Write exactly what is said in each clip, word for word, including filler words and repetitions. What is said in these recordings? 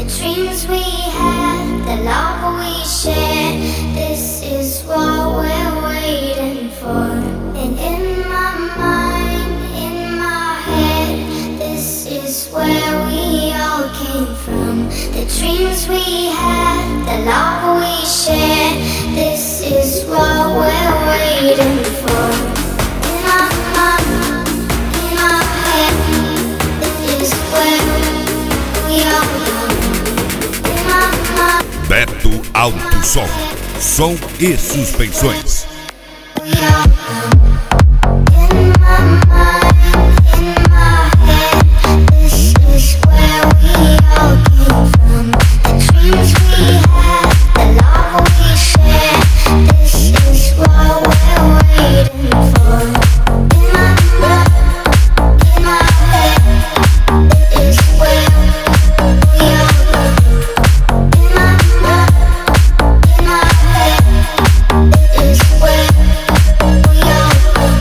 the dreams we had, the love we shared. This is what we're waiting for. And in my mind, in my head, this is where we all came from. The dreams we had, the love we shared. This is what we're waiting for. In my mind, in my head, this is where we all come. In my mind, Beto Alto Som, som e suspensões. we all come. In my mind, in my head, this is where we all came from. The dreams we had, the love we shared. This is what we're waiting for. In my mind, in my head, this is where we all come. In my mind, in my head, this is where we all come.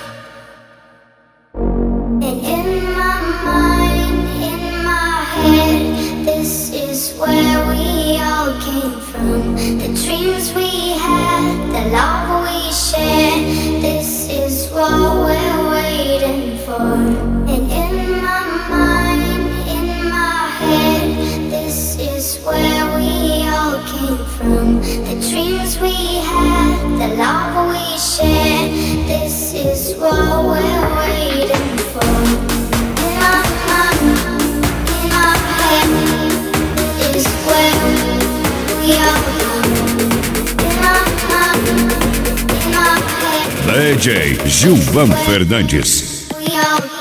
And in my mind, in my head, this is where we all came from. The dreams we had, the love we shared. This is what we're waiting for. And in my mind, in my head, this is where we all came from. The dreams we had, the love we shared. This is what we're waiting for. In my mind, in my head, this is where we all come. In my mind, in my head, D J Gilvan Fernandes. we all come.